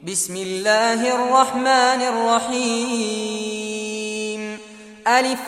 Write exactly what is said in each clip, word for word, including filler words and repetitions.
بسم الله الرحمن الرحيم ألف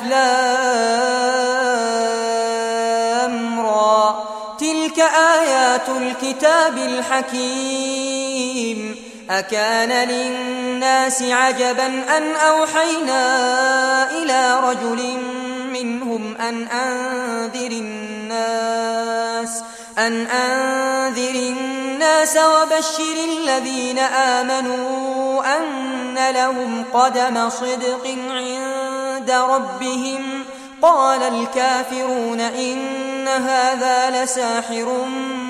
لام را تلك آيات الكتاب الحكيم أكان للناس عجبا أن أوحينا إلى رجل منهم أن أنذر الناس أن أنذر الناس وبشر الذين آمنوا أن لهم قدم صدق عند ربهم قال الكافرون إن هذا لساحر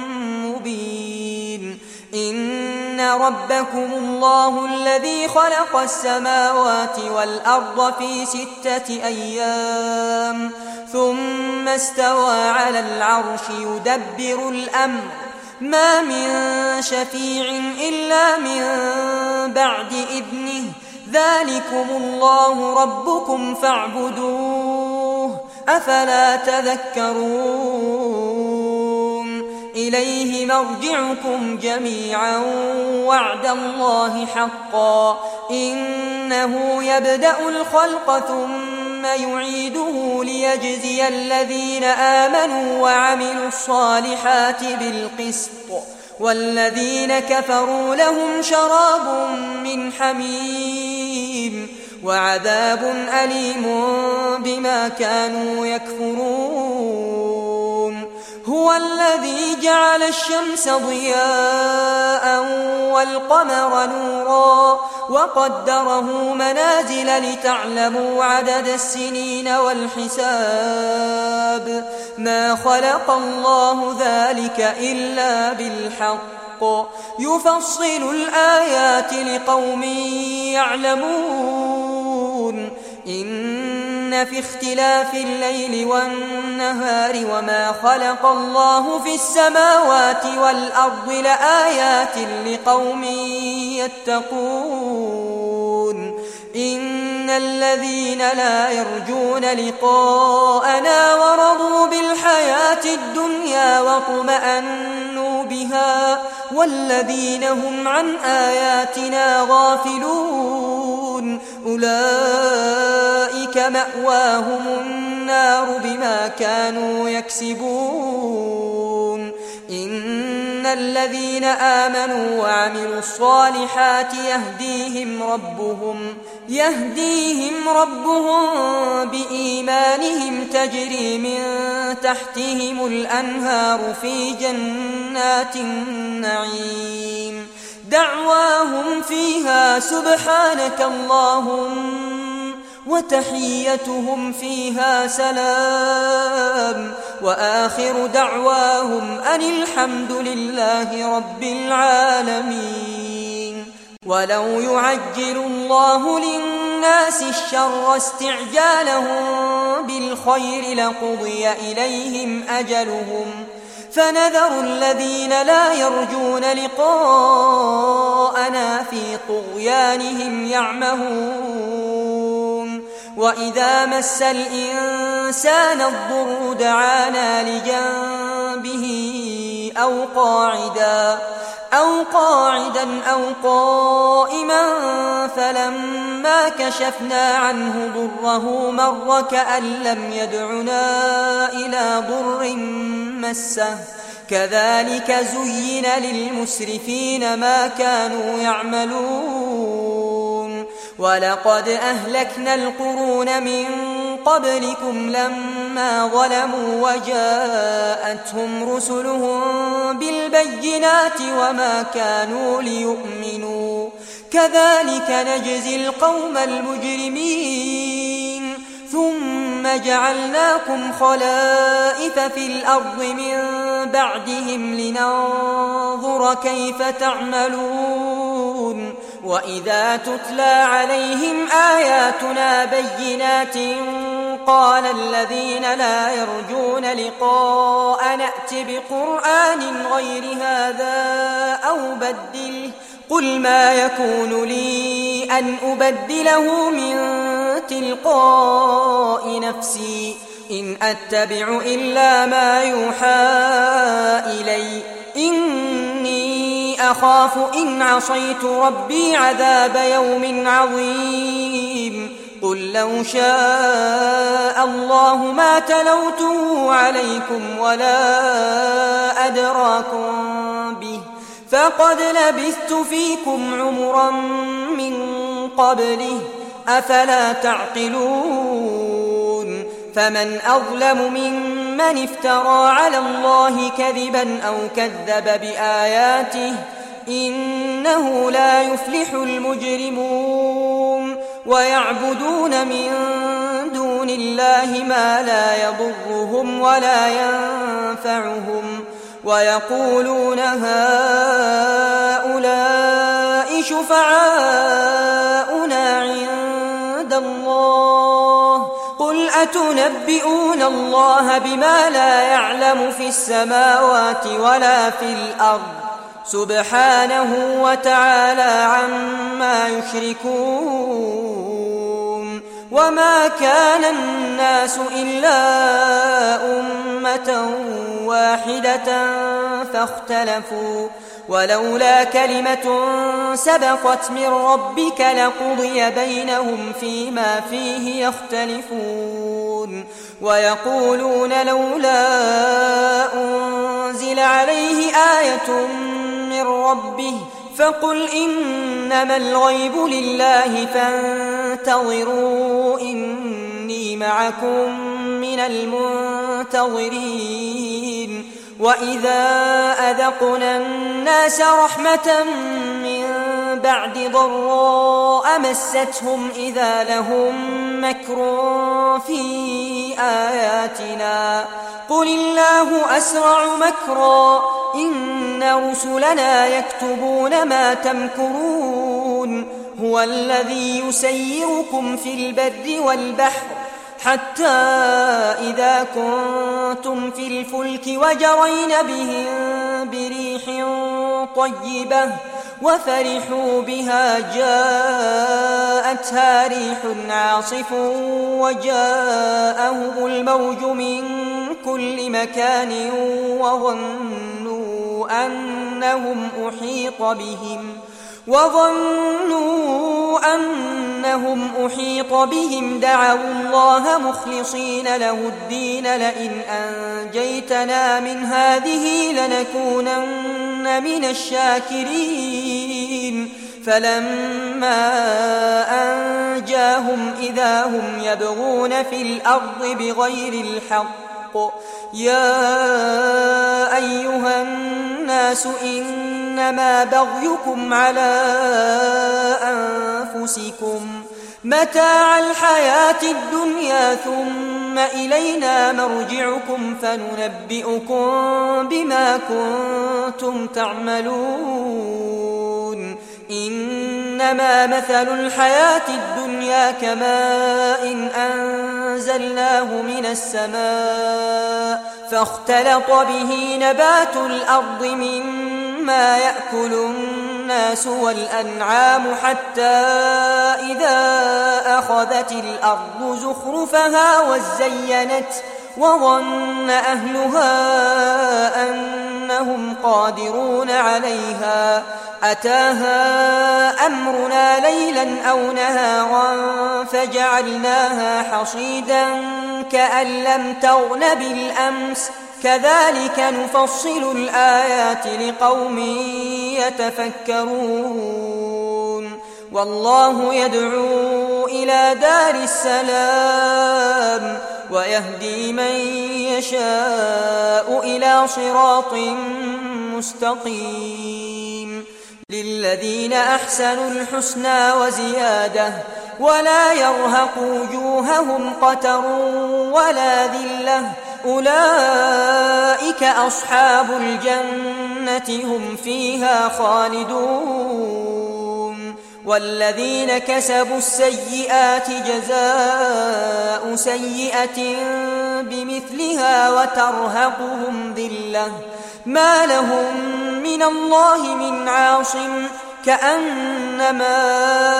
مبين إن ربكم الله الذي خلق السماوات والأرض في ستة أيام ثم استوى على العرش يدبر الأمر ما من شفيع إلا من بعد إذنه ذلكم الله ربكم فاعبدوه أفلا تذكرون إليه مرجعكم جميعا وعد الله حقا إنه يبدأ الخلق ثم يعيده ليجزي الذين آمنوا وعملوا الصالحات بالقسط والذين كفروا لهم شراب من حميم وعذاب أليم بما كانوا يكفرون هو الذي جعل الشمس ضياء والقمر نورا وقدره منازل لتعلموا عدد السنين والحساب ما خلق الله ذلك إلا بالحق يفصل الآيات لقوم يعلمون إن في اختلاف الليل والنهار وما خلق الله في السماوات والأرض لآيات لقوم يتقون إن الذين لا يرجون لقاءنا ورضوا بالحياة الدنيا واطمأنوا بها والذين هم عن آياتنا غافلون أولئك مأواهم النار بما كانوا يكسبون إن الذين آمنوا وعملوا الصالحات يهديهم ربهم يهديهم ربهم بإيمانهم تجري من تحتهم الأنهار في جنات النعيم دعواهم فيها سبحانك اللهم وتحيتهم فيها سلام وآخر دعواهم أن الحمد لله رب العالمين ولو يعجل الله للناس الشر استعجالهم بالخير لقضي إليهم أجلهم فنذر الذين لا يرجون لقاءنا في طغيانهم يعمهون وإذا مس الإنسان الضر دعانا لجنبه أو قاعدا أو قاعدا أو قائما فلما كشفنا عنه ضره مر كأن لم يدعنا إلى ضر مسه كذلك زين للمسرفين ما كانوا يعملون ولقد أهلكنا القرون من قبلكم لما ظلموا وجاءتهم رسلهم بالبينات وما كانوا ليؤمنوا كذلك نجزي القوم المجرمين ثم جعلناكم خلائف في الأرض من بعدهم لننظر كيف تعملون وإذا تتلى عليهم آياتنا بينات قال الذين لا يرجون لقاء نأت بقرآن غير هذا أو بدله قل ما يكون لي أن أبدله من تلقاء نفسي إن أتبع إلا ما يوحى إلي إني أخاف إن عصيت ربي عذاب يوم عظيم قل لو شاء الله ما تلوته عليكم ولا أدراكم به فقد لبثت فيكم عمرا من قبله أفلا تعقلون فمن أظلم ممن افترى على الله كذبا أو كذب بآياته إنه لا يفلح المجرمون ويعبدون من دون الله ما لا يضرهم ولا ينفعهم ويقولون هؤلاء شفعاؤنا عند الله قل أتنبئون الله بما لا يعلم في السماوات ولا في الأرض سبحانه وتعالى عما يشركون وما كان الناس إلا أمة واحدة فاختلفوا ولولا كلمة سبقت من ربك لقضي بينهم فيما فيه يختلفون ويقولون لولا أنزل عليه آية من ربه فقل إنما الغيب لله فانتظروا إني معكم من المنتظرين وإذا أذقنا الناس رحمة من بعد ضراء مستهم إذا لهم مكر في آياتنا قل الله أسرع مكرا إن رسلنا يكتبون ما تمكرون هو الذي يسيركم في البر والبحر حتى إذا كنتم في الفلك وجرين بهم بريح طيبة وفرحوا بها جاءتها ريح عاصف وجاءهم الموج من كل مكان وظنوا أنهم أحيط بهم وظنوا أنهم أحيط بهم دعوا الله مخلصين له الدين لئن أنجيتنا من هذه لنكونن من الشاكرين فلما أنجاهم إذا هم يبغون في الأرض بغير الحق يا أيها الناس إنما بغيكم على أنفسكم متاع الحياة الدنيا ثم إلينا مرجعكم فننبئكم بما كنتم تعملون إنما مثل الحياة الدنيا كماء أنزلناه من السماء فاختلط به نبات الأرض مما يأكل الناس والأنعام حتى إذا أخذت الأرض زخرفها وزينت وظن أهلها أنهم قادرون عليها أتاها أمرنا ليلا أو نهارا فجعلناها حصيدا كأن لم تغن بالأمس كذلك نفصل الآيات لقوم يتفكرون والله يدعو إلى دار السلام ويهدي من يشاء إلى صراط مستقيم للذين أحسنوا الحسنى وزيادة ولا يرهق وجوههم قتر ولا ذلة أولئك أصحاب الجنة هم فيها خالدون والذين كسبوا السيئات جزاء سيئة بمثلها وترهقهم ذلة ما لهم من الله من عاصم كأنما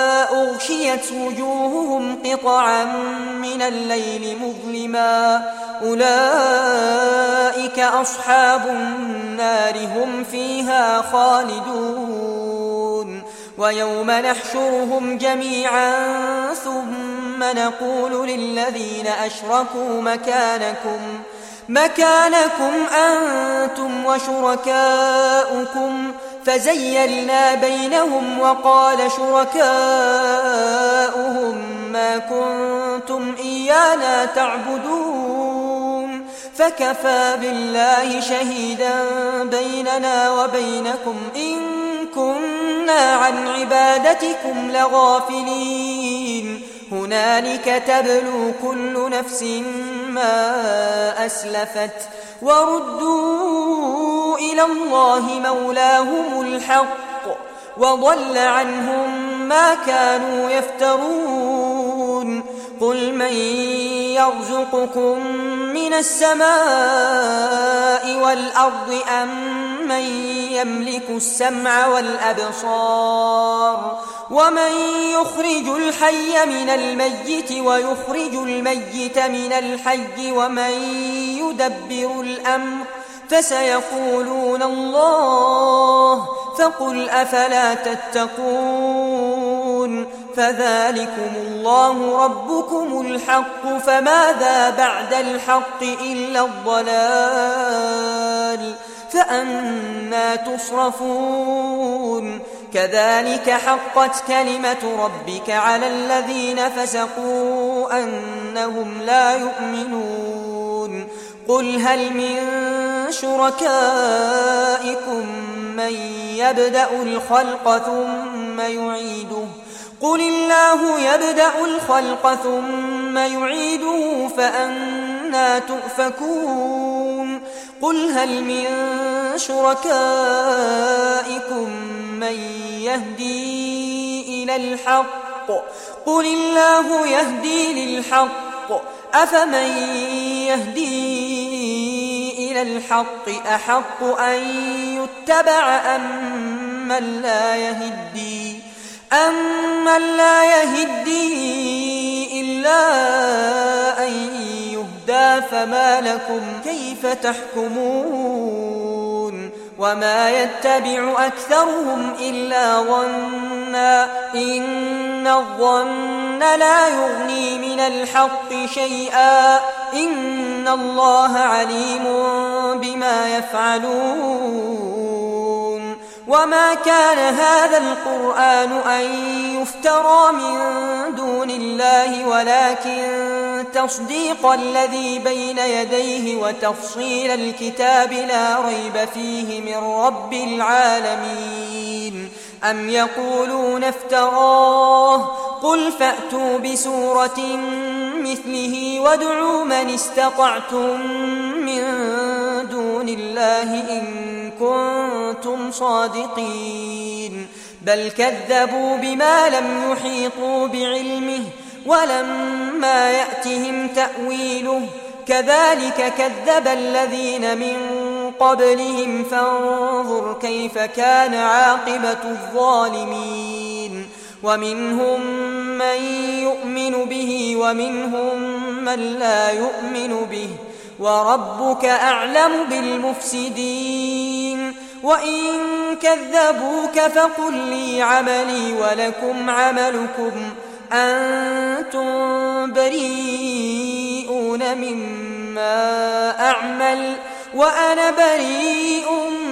أغشيت وجوههم قطعا من الليل مظلما أولئك أصحاب النار هم فيها خالدون ويوم نحشرهم جميعا ثم نقول للذين أشركوا مكانكم مكانكم أنتم وشركاؤكم فزيلنا بينهم وقال شركاؤهم ما كنتم إيانا تعبدون فكفى بالله شهيدا بيننا وبينكم إن كنا عن عبادتكم لغافلين هنالك تبلو كل نفس ما أسلفت وردوا إلى الله مولاهم الحق وضل عنهم ما كانوا يفترون قل من يرزقكم من السماء والأرض أم من يملك السمع والأبصار ومن يخرج الحي من الميت ويخرج الميت من الحي ومن يدبر الأمر فسيقولون الله فقل أفلا تتقون فذلكم الله ربكم الحق فماذا بعد الحق إلا الضلال فأنى تصرفون كذلك حقت كلمة ربك على الذين فسقوا أنهم لا يؤمنون قل هل من شركائكم من يبدأ الخلق ثم يعيده قل الله يبدأ الخلق ثم يعيده فأنى تؤفكون قل هل من شركائكم من يهدي إلى الحق قل الله يهدي للحق أفمن يهدي إلى الحق أحق أن يتبع أم من لا يهدي أمن لا يهدي إلا أن يهدى فما لكم كيف تحكمون وما يتبع أكثرهم إلا ظنا إن الظن لا يغني من الحق شيئا إن الله عليم بما يفعلون وما كان هذا القرآن أن يفترى من دون الله ولكن تصديق الذي بين يديه وتفصيل الكتاب لا ريب فيه من رب العالمين أم يقولون افتراه قل فأتوا بسورة مثله وادعوا من استطعتم من دون الله إن كنتم صادقين بل كذبوا بما لم يحيطوا بعلمه ولما يأتهم تأويله كذلك كذب الذين من قبلهم فانظر كيف كان عاقبة الظالمين ومنهم من يؤمن به ومنهم من لا يؤمن به وربك أعلم بالمفسدين وإن كذبوك فقل لي عملي ولكم عملكم أنتم بريئون مما أعمل وأنا بريء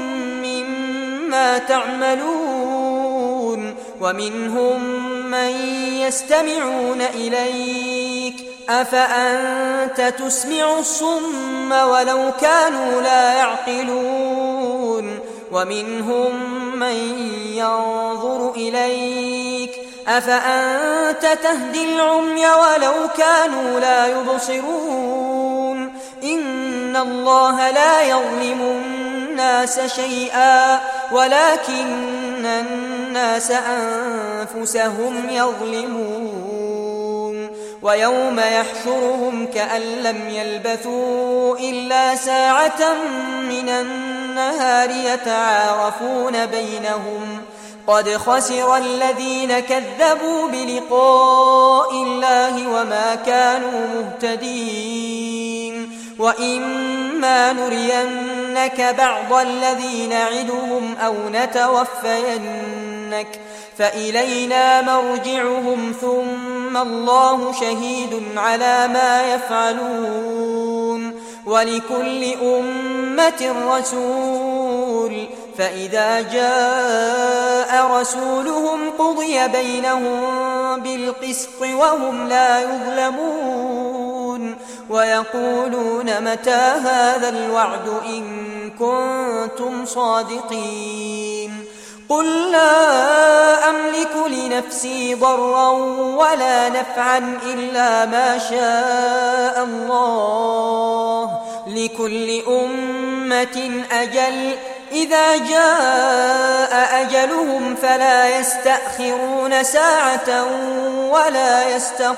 مما تعملون ومنهم من يستمعون إليك أفأنت تسمع الصم ولو كانوا لا يعقلون ومنهم من ينظر إليك أفأنت تهدي العمي ولو كانوا لا يبصرون إن الله لا يظلم الناس شيئا ولكن الناس أنفسهم يظلمون ويوم يحشرهم كأن لم يلبثوا إلا ساعة من النهار يتعارفون بينهم قد خسر الذين كذبوا بلقاء الله وما كانوا مهتدين وإما نرينك بعض الذي نعدهم أو نتوفينك فإلينا مرجعهم ثم الله شهيد على ما يفعلون ولكل أمة رسول فإذا جاء رسولهم قضي بينهم بالقسط وهم لا يظلمون ويقولون متى هذا الوعد إن كنتم صادقين قل لا أملك لنفسي ضرا ولا نفعا إلا ما شاء الله لكل أمة أجل إذا جاء أجلهم فلا يستأخرون ساعة ولا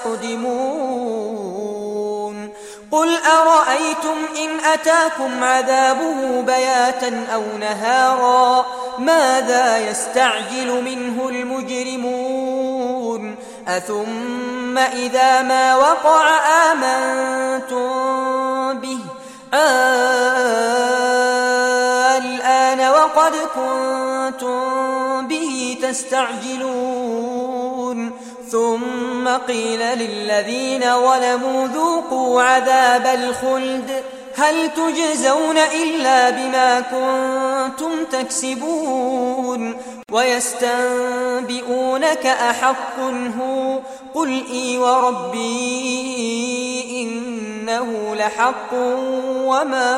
يستقدمون قل أرأيتم إن أتاكم عذابه بياتا أو نهارا ماذا يستعجل منه المجرمون أثم إذا ما وقع آمنتم به الآن وقد كنتم به تستعجلون ثم قيل للذين ظلموا ذوقوا عذاب الخلد هل تجزون إلا بما كنتم تكسبون ويستنبئونك أحق هو قل إي وربي إنه لحق وما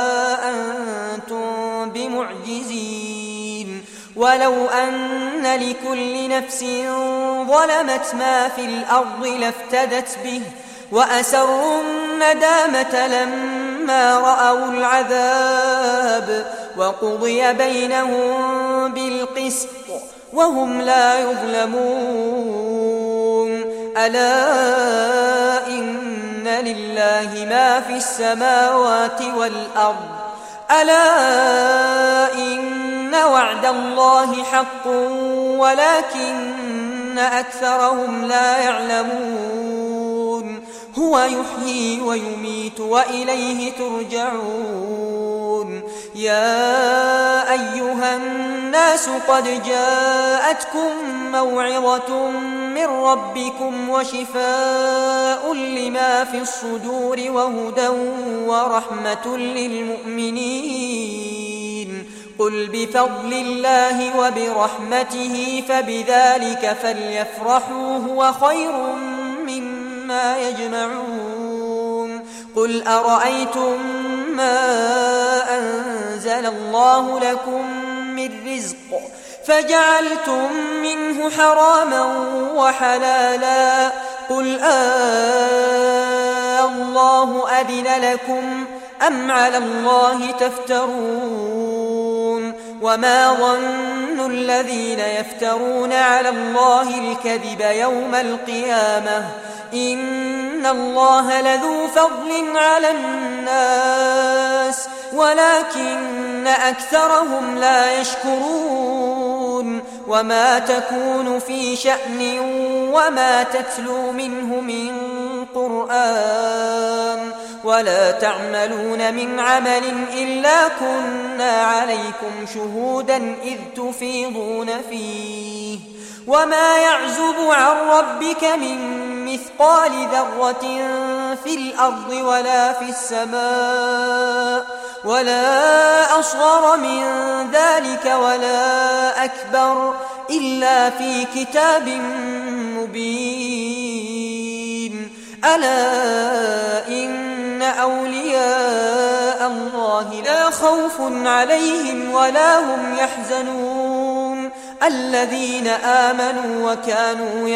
أنتم بمعجزين ولو أن لكل نفس ظلمت ما في الأرض لافتدت به وأسروا الندامة لما رأوا العذاب وقضي بينهم بالقسط وهم لا يظلمون ألا إن لله ما في السماوات والأرض ألا إن وعد الله حق ولكن أكثرهم لا يعلمون هو يحيي ويميت وإليه ترجعون يا أيها الناس قد جاءتكم موعظة من ربكم وشفاء لما في الصدور وهدى ورحمة للمؤمنين قل بفضل الله وبرحمته فبذلك فليفرحوا هو خير مما يجمعون قل أرأيتم ما أنزل الله لكم من رزق فجعلتم منه حراما وحلالا قل آه الله أذن لكم أم على الله تفترون وما ظن الذين يفترون على الله الكذب يوم القيامة إن الله لذو فضل على الناس ولكن أكثرهم لا يشكرون وما تكون في شأن وما تتلو منه من قرآن ولا تعملون من عمل إلا كنا عليكم شهودا إذ تفيضون فيه وما يعزب عن ربك من مثقال ذرة في الأرض ولا في السماء ولا أصغر من ذلك ولا أكبر إلا في كتاب مبين ألا إن أولياء الله لا خوف عليهم ولا هم يحزنون الذين آمنوا وكانوا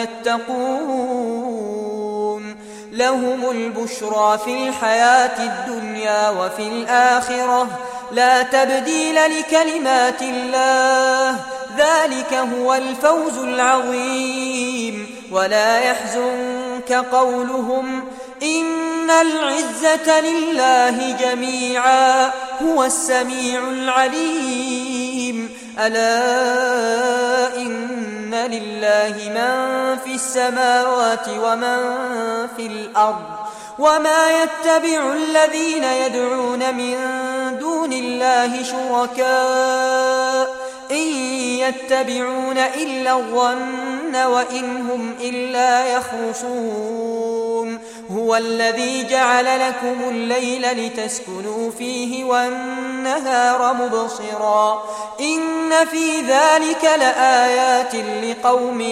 يتقون لهم البشرى في الحياة الدنيا وفي الآخرة لا تبديل لكلمات الله ذلك هو الفوز العظيم ولا يحزنك قولهم إن العزة لله جميعا هو السميع العليم ألا إن لله من في السماوات ومن في الأرض وما يتبع الذين يدعون من دون الله شركاء إن يتبعون إلا الظن وإن هم إلا يخرصون هو الذي جعل لكم الليل لتسكنوا فيه والنهار مبصرا إن في ذلك لآيات لقوم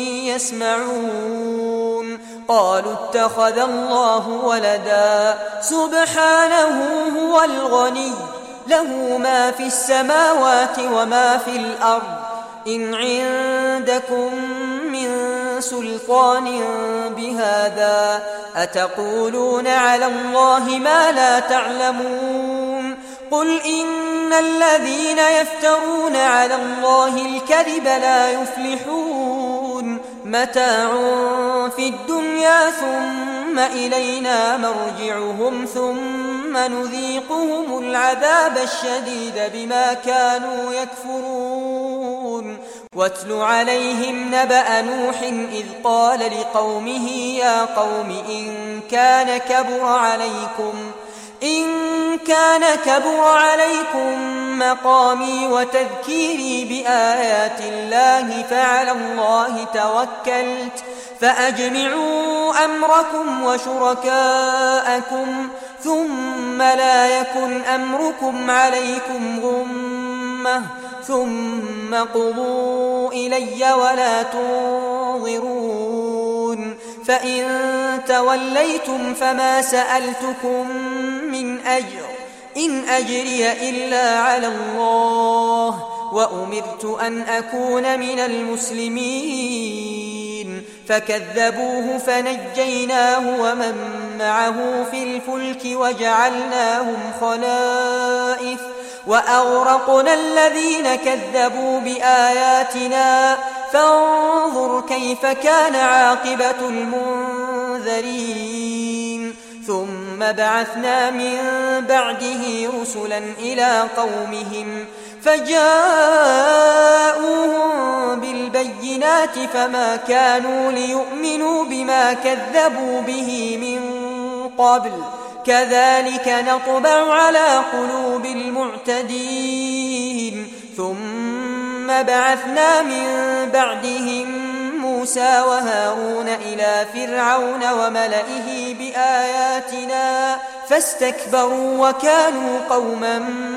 يسمعون قالوا اتخذ الله ولدا سبحانه هو الغني له ما في السماوات وما في الأرض إن عندكم من سلطان بهذا أتقولون على الله ما لا تعلمون قل إن الذين يفترون على الله الكذب لا يفلحون متاع في الدنيا ثم إلينا مرجعهم ثم نذيقهم العذاب الشديد بما كانوا يكفرون واتل عليهم نبأ نوح إذ قال لقومه يا قوم إن كان كبر عليكم إن كان كبر عليكم مقامي وتذكيري بآيات الله فعلى الله توكلت فأجمعوا أمركم وشركاءكم ثم لا يكن أمركم عليكم غمة ثم قضوا إلي ولا تنظرون فإن توليتم فما سألتكم من أجر إن أجري إلا على الله وأمرت أن أكون من المسلمين فكذبوه فنجيناه ومن معه في الفلك وجعلناهم خلائف وأغرقنا الذين كذبوا بآياتنا فانظر كيف كان عاقبة المنذرين ثم بعثنا من بعده رسلا إلى قومهم فجاءوهم بالبينات فما كانوا ليؤمنوا بما كذبوا به من قبل كذلك نطبع على قلوب المعتدين ثم بعثنا من بعدهم موسى وهارون إلى فرعون وملئه بآياتنا فاستكبروا وكانوا قوما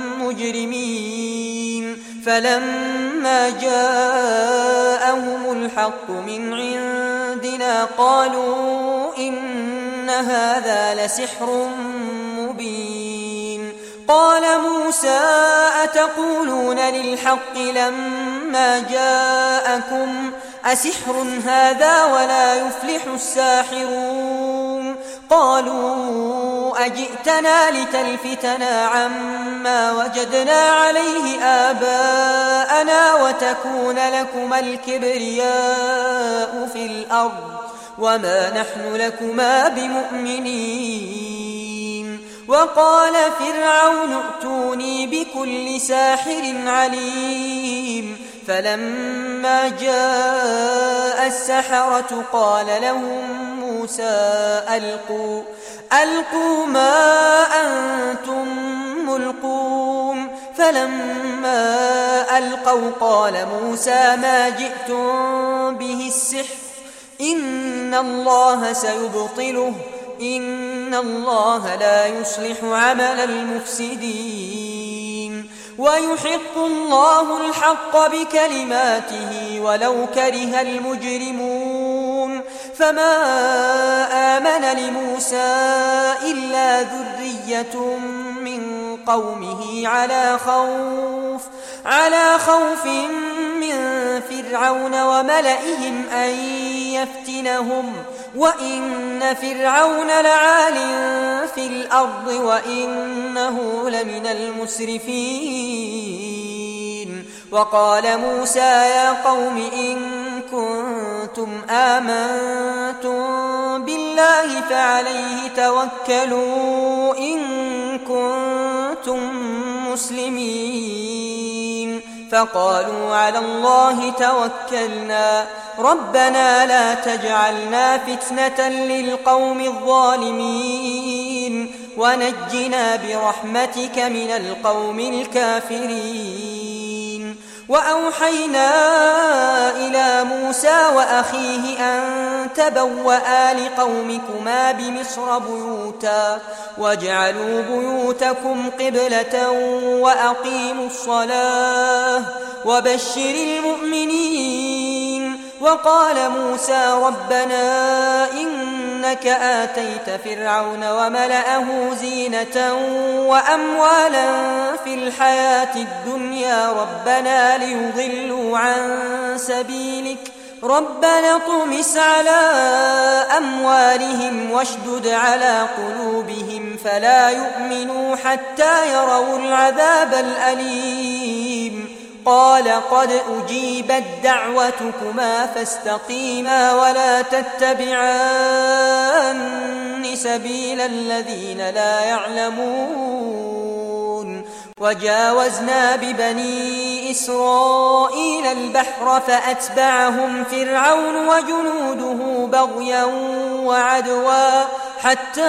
مجرمين فلما جاءهم الحق من عندنا قالوا إن هذا لسحر مبين قال موسى أتقولون للحق لما جاءكم أسحر هذا ولا يفلح الساحرون قالوا أجئتنا لتلفتنا عما وجدنا عليه آباءنا وتكون لكما الكبرياء في الأرض وما نحن لكما بمؤمنين وقال فرعون ائتوني بكل ساحر عليم فلما جاء السحرة قال لهم موسى ألقوا ألقوا ما أنتم ملقون فلما ألقوا قال موسى ما جئتم به السحر إن الله سيبطله إن الله لا يصلح عمل المفسدين ويحق الله الحق بكلماته ولو كره المجرمون فما آمن لموسى إلا ذرية من قومه على خوف على خوف من فرعون وملئهم أن يفتنهم وإن فرعون لعال في الأرض وإنه لمن المسرفين وقال موسى يا قوم إن كنتم آمنتم بالله فعليه توكلوا إن كنتم مسلمين فقالوا على الله توكلنا ربنا لا تجعلنا فتنة للقوم الظالمين ونجنا برحمتك من القوم الكافرين. وأوحينا إلى موسى وأخيه أن تبوأ لقومكما بمصر بيوتا واجعلوا بيوتكم قبلة وأقيموا الصلاة وبشر المؤمنين. وقال موسى ربنا إنك آتيت فرعون وملأه زينة وأموالا في الحياة الدنيا ربنا ليضلوا عن سبيلك ربنا اطمس على أموالهم واشدد على قلوبهم فلا يؤمنوا حتى يروا العذاب الأليم. قال قد أجيبت دعوتكما فاستقيما ولا تتبعان سبيل الذين لا يعلمون. وجاوزنا ببني إسرائيل البحر فأتبعهم فرعون وجنوده بغيا وعدوا حتى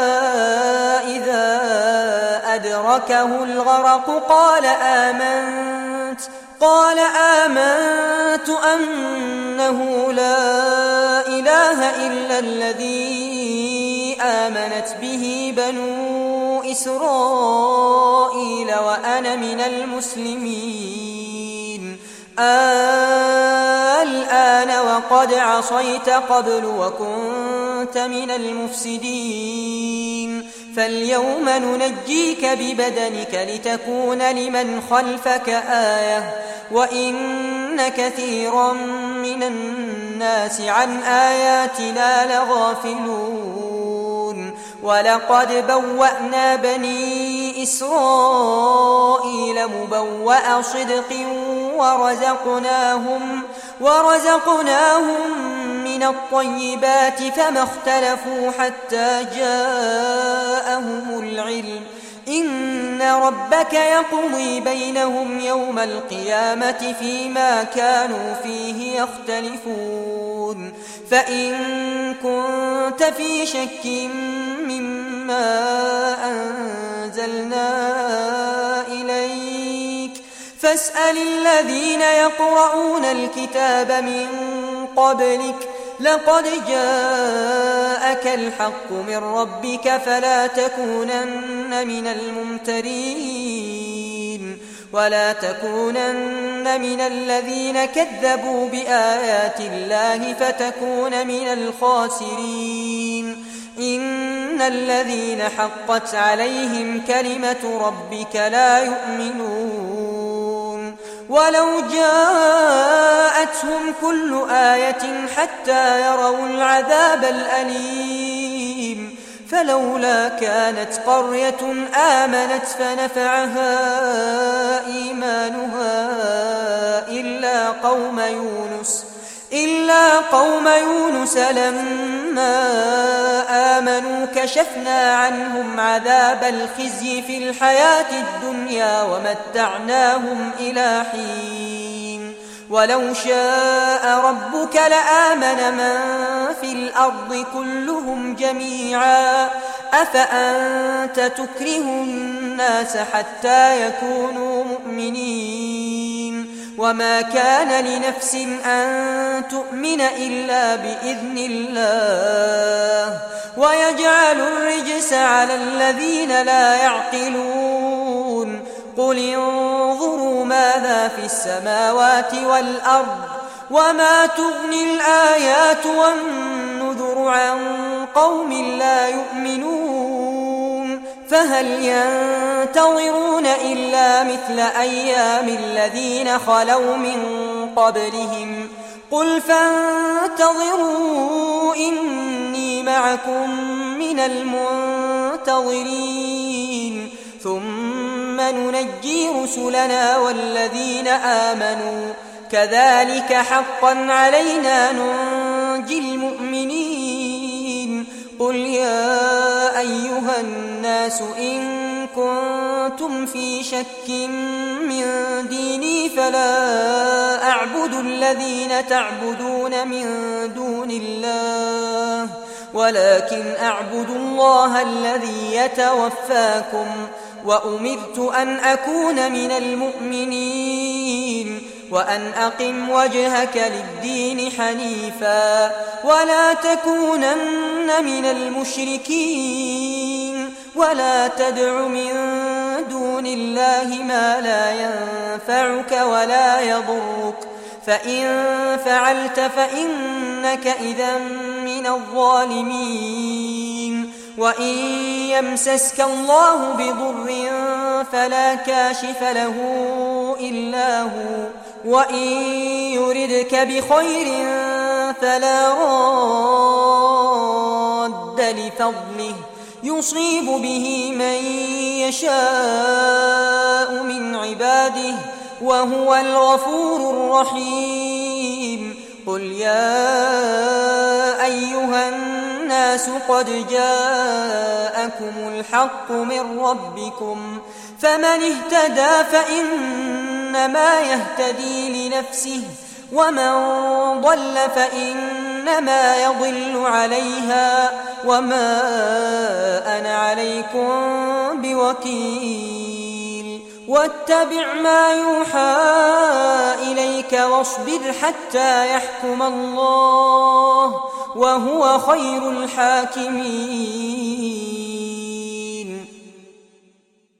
إذا أدركه الغرق قال آمنت قال آمنت أنه لا إله إلا الذي آمنت به بنو إسرائيل وأنا من المسلمين. الآن وقد عصيت قبل وكنت من المفسدين فاليوم ننجيك ببدنك لتكون لمن خلفك آية وإن كثيرا من الناس عن آياتنا لغافلون. ولقد بوأنا بني إسرائيل مبوأ صدق ورزقناهم ورزقناهم من الطيبات فما اختلفوا حتى جاءهم العلم إن ربك يقضي بينهم يوم القيامة فيما كانوا فيه يختلفون. فإن كنت في شك مما أنزلنا إليك فاسأل الذين يقرؤون الكتاب من قبلك لقد جاءك الحق من ربك فلا تكونن من الممترين ولا تكونن من الذين كذبوا بآيات الله فتكون من الخاسرين. إن الذين حقت عليهم كلمة ربك لا يؤمنون ولو جاءتهم كل آية حتى يروا العذاب الأليم فلولا كانت قرية آمنت فنفعها إيمانها إلا قوم يونس إلا قوم يونس لما آمنوا كشفنا عنهم عذاب الخزي في الحياة الدنيا ومتعناهم إلى حين. ولو شاء ربك لآمن من في الأرض كلهم جميعا أفأنت تكره الناس حتى يكونوا مؤمنين وما كان لنفس أن تؤمن إلا بإذن الله ويجعل الرجس على الذين لا يعقلون. قل انظروا ماذا في السماوات والأرض وما تغني الآيات والنذر عن قوم لا يؤمنون فهل ينتظرون إلا مثل أيام الذين خلوا من قبلهم قل فانتظروا إني معكم من المنتظرين ثم ننجي رسلنا والذين آمنوا كذلك حقا علينا ننجي المؤمنين. قل يا أيها الناس إن كنتم كنتم في شك من ديني فلا أعبد الذين تعبدون من دون الله ولكن أعبد الله الذي يتوفاكم وأمرت أن أكون من المؤمنين وأن أقم وجهك للدين حنيفا ولا تكونن من المشركين ولا تدع من دون الله ما لا ينفعك ولا يضرك فإن فعلت فإنك إذا من الظالمين وإن يمسسك الله بضر فلا كاشف له إلا هو وإن يردك بخير فلا راد لفضله يصيب به من يشاء من عباده وهو الغفور الرحيم قل يا أيها الناس قد جاءكم الحق من ربكم فمن اهتدى فإنما يهتدي لنفسه ومن ضل فإنما يضل عليها وما أنا عليكم بوكيل واتبع ما يوحى إليك واصبر حتى يحكم الله وهو خير الحاكمين